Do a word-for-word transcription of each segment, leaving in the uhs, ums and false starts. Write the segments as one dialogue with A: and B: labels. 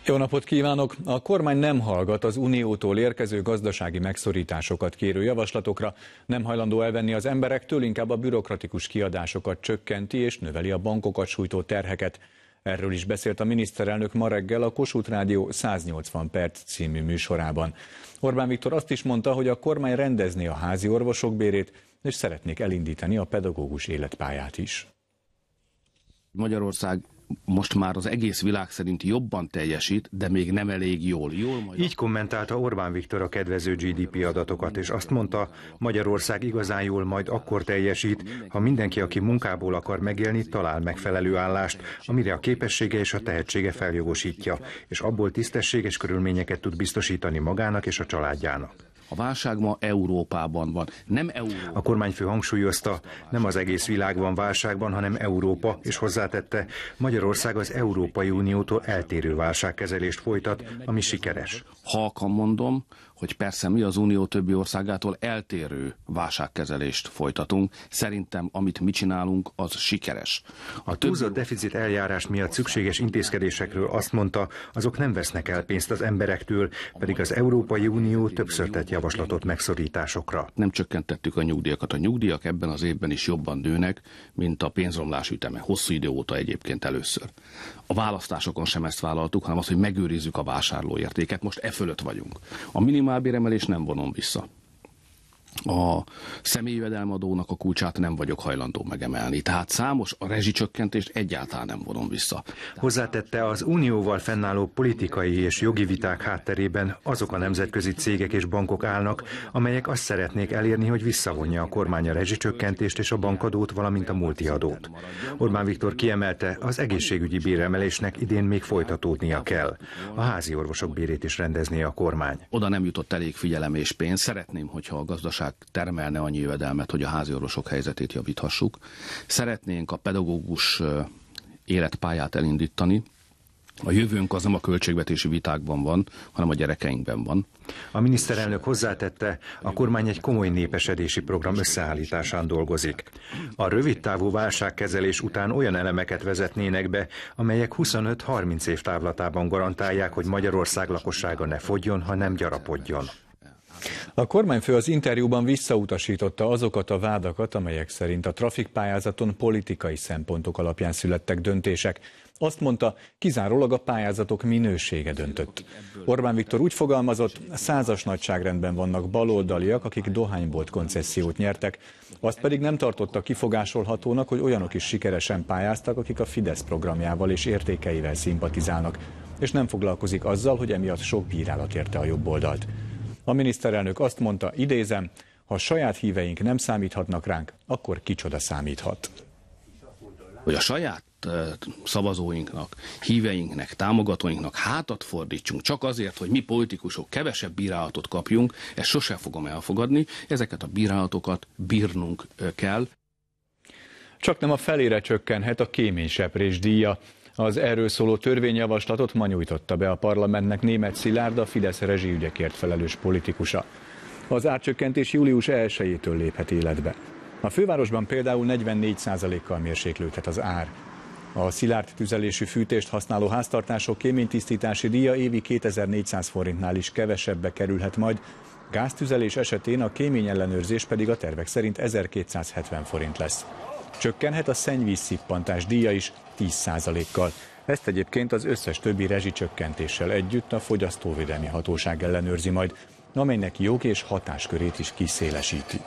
A: Jó napot kívánok! A kormány nem hallgat az Uniótól érkező gazdasági megszorításokat kérő javaslatokra, nem hajlandó elvenni az emberektől, inkább a bürokratikus kiadásokat csökkenti és növeli a bankokat sújtó terheket. Erről is beszélt a miniszterelnök ma reggel a Kossuth Rádió száznyolcvan perc című műsorában. Orbán Viktor azt is mondta, hogy a kormány rendezné a házi orvosok bérét, és szeretnék elindítani a pedagógus életpályát is.
B: Magyarország most már az egész világ szerint jobban teljesít, de még nem elég jól. jól majd...
C: Így kommentálta Orbán Viktor a kedvező gé dé pé adatokat, és azt mondta, Magyarország igazán jól majd akkor teljesít, ha mindenki, aki munkából akar megélni, talál megfelelő állást, amire a képessége és a tehetsége feljogosítja, és abból tisztességes körülményeket tud biztosítani magának és a családjának.
B: A válság ma Európában van, nem Európa.
C: A kormányfő hangsúlyozta, nem az egész világ van válságban, hanem Európa, és hozzátette, Magyarország az Európai Uniótól eltérő válságkezelést folytat, ami sikeres.
B: Halkan mondom, hogy persze mi az Unió többi országától eltérő válságkezelést folytatunk. Szerintem, amit mi csinálunk, az sikeres.
C: A, a túlzott deficit eljárás miatt szükséges intézkedésekről azt mondta, azok nem vesznek el pénzt az emberektől, pedig az Európai Unió többször tett javaslatot megszorításokra.
B: Nem csökkentettük a nyugdíjakat. A nyugdíjak ebben az évben is jobban nőnek, mint a pénzromlás üteme. Hosszú idő óta egyébként először. A választásokon sem ezt vállaltuk, hanem az, hogy megőrizzük a vásárlóértéket. Most e fölött vagyunk. A minimálbéremelés nem vonom vissza. A személyi jövedelmadónak a kulcsát nem vagyok hajlandó megemelni. Tehát számos a rezsicsökkentést egyáltalán nem vonom vissza.
C: Hozzátette, az unióval fennálló politikai és jogi viták hátterében azok a nemzetközi cégek és bankok állnak, amelyek azt szeretnék elérni, hogy visszavonja a kormány a rezsicsökkentést és a bankadót, valamint a multiadót. Orbán Viktor kiemelte, az egészségügyi béremelésnek idén még folytatódnia kell. A házi orvosok bérét is rendezné a kormány.
B: Oda nem jutott elég figyelem és pénz. Szeretném, hogyha a gazdaság termelne annyi jövedelmet, hogy a háziorvosok helyzetét javíthassuk. Szeretnénk a pedagógus életpályát elindítani. A jövőnk az nem a költségvetési vitákban van, hanem a gyerekeinkben van.
C: A miniszterelnök hozzátette, a kormány egy komoly népesedési program összeállításán dolgozik. A rövidtávú válságkezelés után olyan elemeket vezetnének be, amelyek huszonöt-harminc év távlatában garantálják, hogy Magyarország lakossága ne fogyjon, hanem gyarapodjon.
A: A kormányfő az interjúban visszautasította azokat a vádakat, amelyek szerint a trafikpályázaton politikai szempontok alapján születtek döntések. Azt mondta, kizárólag a pályázatok minősége döntött. Orbán Viktor úgy fogalmazott, százas nagyságrendben vannak baloldaliak, akik dohánybolt koncesziót nyertek, azt pedig nem tartotta kifogásolhatónak, hogy olyanok is sikeresen pályáztak, akik a Fidesz programjával és értékeivel szimpatizálnak, és nem foglalkozik azzal, hogy emiatt sok bírálat érte a jobboldalt. A miniszterelnök azt mondta, idézem, ha saját híveink nem számíthatnak ránk, akkor kicsoda számíthat.
B: Hogy a saját szavazóinknak, híveinknek, támogatóinknak hátat fordítsunk csak azért, hogy mi politikusok kevesebb bírálatot kapjunk, ezt sosem fogom elfogadni, ezeket a bírálatokat bírnunk kell.
A: Csak nem a felére csökkenhet a kéményseprés díja. Az erről szóló törvényjavaslatot ma nyújtotta be a parlamentnek Németh Szilárd, a Fidesz rezsiügyekért felelős politikusa. Az árcsökkentés július elsejétől léphet életbe. A fővárosban például negyvennégy százalékkal mérséklődhet az ár. A szilárd tüzelésű fűtést használó háztartások kéménytisztítási díja évi kétezer-négyszáz forintnál is kevesebbe kerülhet majd, gáztüzelés esetén a kéményellenőrzés pedig a tervek szerint ezerkétszázhetven forint lesz. Csökkenhet a szennyvízszippantás díja is tíz százalékkal. Ezt egyébként az összes többi rezsicsökkentéssel együtt a Fogyasztóvédelmi Hatóság ellenőrzi majd, amelynek jog és hatáskörét is kiszélesítik.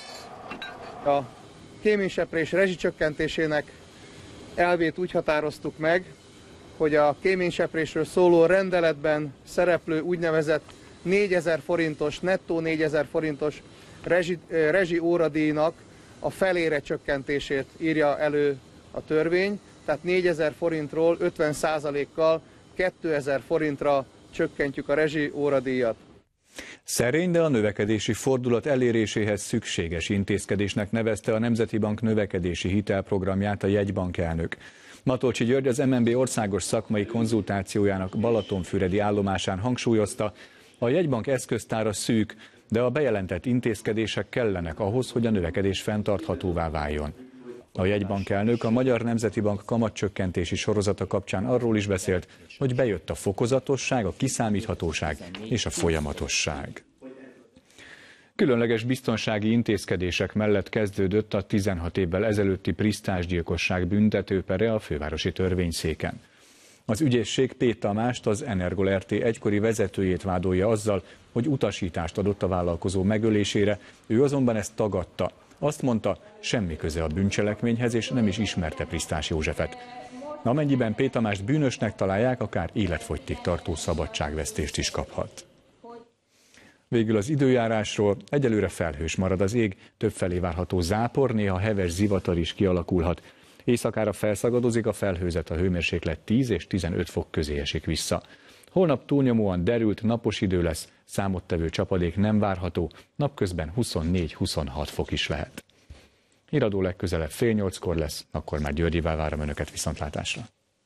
D: A kéményseprés rezsicsökkentésének elvét úgy határoztuk meg, hogy a kéményseprésről szóló rendeletben szereplő úgynevezett négyezer forintos, nettó négyezer forintos rezsi, rezsi óradíjnak a felére csökkentését írja elő a törvény, tehát négyezer forintról ötven százalékkal kétezer forintra csökkentjük a rezsi óradíjat.
A: Szerény, de a növekedési fordulat eléréséhez szükséges intézkedésnek nevezte a Nemzeti Bank növekedési hitelprogramját a jegybank elnök. Matolcsy György az em en bé országos szakmai konzultációjának Balatonfüredi állomásán hangsúlyozta, a jegybank eszköztára szűk, de a bejelentett intézkedések kellenek ahhoz, hogy a növekedés fenntarthatóvá váljon. A jegybank elnök a Magyar Nemzeti Bank kamatcsökkentési sorozata kapcsán arról is beszélt, hogy bejött a fokozatosság, a kiszámíthatóság és a folyamatosság. Különleges biztonsági intézkedések mellett kezdődött a tizenhat évvel ezelőtti prisztásgyilkosság büntetőpere a fővárosi törvényszéken. Az ügyészség P. Tamást, az Energol er té egykori vezetőjét vádolja azzal, hogy utasítást adott a vállalkozó megölésére, ő azonban ezt tagadta. Azt mondta, semmi köze a bűncselekményhez, és nem is ismerte Prisztás Józsefet. Amennyiben P. Tamást bűnösnek találják, akár életfogytig tartó szabadságvesztést is kaphat. Végül az időjárásról: egyelőre felhős marad az ég, többfelé várható zápor, néha heves zivatar is kialakulhat. Éjszakára felszagadozik a felhőzet, a hőmérséklet tíz és tizenöt fok közé esik vissza. Holnap túlnyomóan derült, napos idő lesz, számottevő csapadék nem várható, napközben huszonnégy-huszonhat fok is lehet. Híradó legközelebb fél nyolckor lesz, akkor már Györgyivel várom önöket viszontlátásra.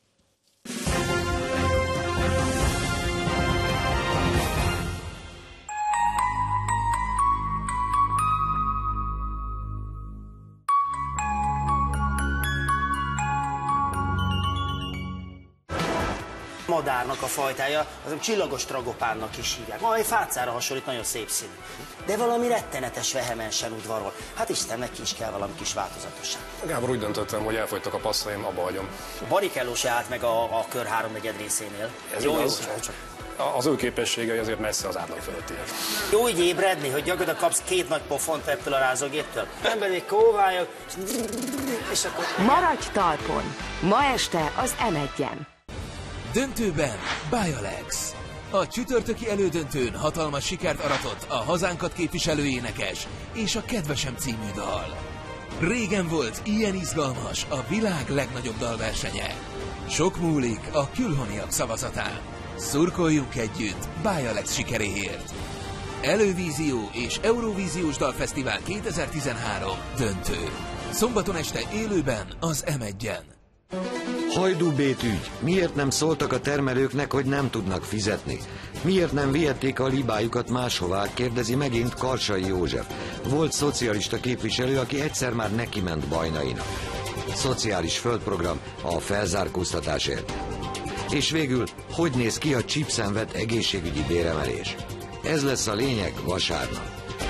E: Madárnak a fajtája, azon csillagos tragopánnak is hívják. Valami fácára hasonlít, nagyon szép színű. De valami rettenetes vehemensen udvarol. Hát Istennek ki is kell valami kis változatosság.
F: Gábor, úgy döntöttem, hogy elfogytak a passzaim, abba hagyom.
E: A Barrichello se állt meg a, a kör háromnegyed részénél.
F: Ez
E: jó,
F: igaz,
E: jó, csak.
F: Az ő képességei azért messze az átlag fölöttiek.
E: Jó így ébredni, hogy gyakorlatilag kapsz két nagy pofont ettől a rázógéptől. Ember még kóvályok, és akkor...
G: Maradj talpon! Ma este az em egyen.
H: Döntőben Bialex. A csütörtöki elődöntőn hatalmas sikert aratott a hazánkat képviselő énekes és a Kedvesem című dal. Régen volt ilyen izgalmas a világ legnagyobb dalversenye. Sok múlik a külhoniak szavazatán. Szurkoljunk együtt Bialex sikeréért. Elővízió és Eurovíziós Dalfesztivál kétezer-tizenhárom döntő. Szombaton este élőben az em egyen.
I: Hajdú-Bét ügy. Miért nem szóltak a termelőknek, hogy nem tudnak fizetni? Miért nem vihették a libájukat máshová, kérdezi megint Karsai József. Volt szocialista képviselő, aki egyszer már nekiment bajnainak. Szociális földprogram a felzárkóztatásért. És végül, hogy néz ki a csípszen vett egészségügyi béremelés? Ez lesz a lényeg vasárnap.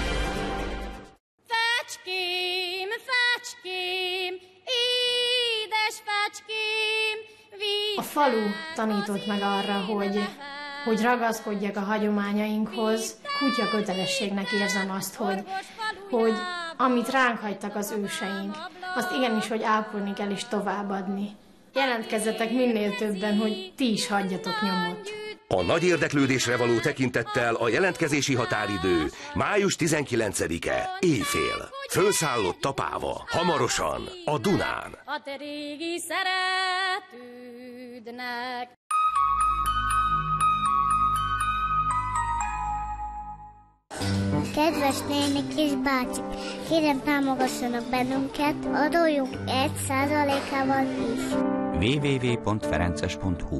J: Fecském, fecském, édes fecském, víz.
K: A falu tanított meg arra, hogy, hogy ragaszkodjak a hagyományainkhoz. Kutya kötelességnek érzem azt, hogy, hogy amit ránk hagytak az őseink, azt igenis, hogy ápolni kell és továbbadni. Jelentkezzetek minél többen, hogy ti is hagyjatok nyomot.
L: A nagy érdeklődésre való tekintettel a jelentkezési határidő május tizenkilencedike, éjfél. Fölszállott a Páva. Hamarosan a Dunán.
J: A te régi szeretődnek.
M: Kedves nénik és bácsik, kérem támogassanak bennünket, adójuk egy százalékával is.
N: double-u double-u double-u pont ferences pont hu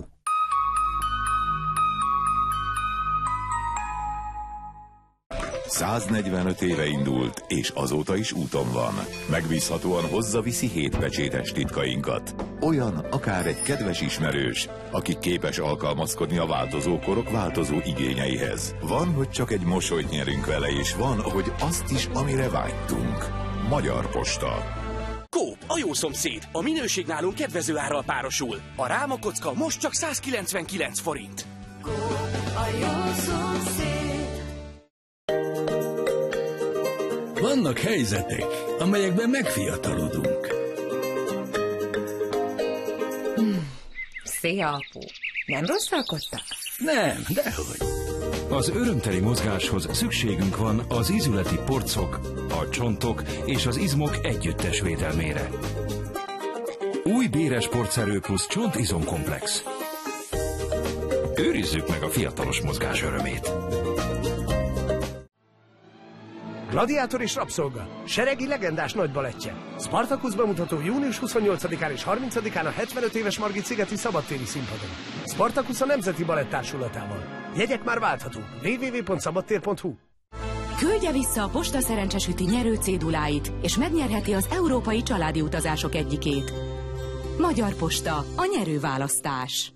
O: száznegyvenöt éve indult, és azóta is úton van. Megbízhatóan hozza-viszi hétpecsétes titkainkat. Olyan, akár egy kedves ismerős, aki képes alkalmazkodni a változó korok változó igényeihez. Van, hogy csak egy mosolyt nyerünk vele, és van, hogy azt is, amire vágytunk. Magyar Posta.
P: Coop, a jó szomszéd. A minőség nálunk kedvező árral párosul. A rámakocka most csak százkilencvenkilenc forint.
J: Coop, a jó szomszéd.
Q: Vannak helyzetek, amelyekben megfiatalodunk.
G: Hmm. Szia, apu! Nem rosszalkodtál?
Q: Nem, dehogy. Az örömteli mozgáshoz szükségünk van az ízületi porcok, a csontok és az izmok együttes védelmére. Új Béres Porcerő plusz csontizomkomplex. Őrizzük meg a fiatalos mozgás örömét.
R: Gladiátor és rabszolga, seregi legendás nagybalettje. Spartacus bemutató június huszonnyolcadikán és harmincadikán a hetvenöt éves Margit szigeti szabadtéri színpadon. Spartacus a Nemzeti Balett Társulatával. Jegyek már válthatók. double-u double-u double-u pont szabadtér pont hu
G: Küldje vissza a Posta Szerencsesüti nyerő céduláit, és megnyerheti az európai családi utazások egyikét. Magyar Posta, a nyerő választás.